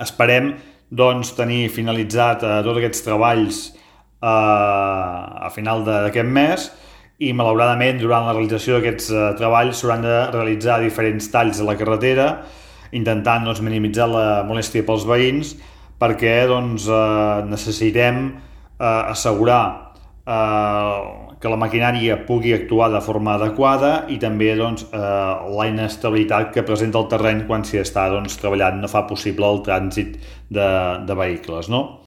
esperem doncs, tenir finalitzat tots aquests treballs a final d'aquest mes, i malauradament durant la realització d'aquests treballs s'hauran de realitzar diferents talls a la carretera, intentant doncs, minimitzar la molèstia pels veïns, perquè doncs, necessitem assegurar que la maquinària pugui actuar de forma adequada, i també doncs, la inestabilitat que presenta el terreny quan s'hi està doncs, treballant no fa possible el trànsit de vehicles, no?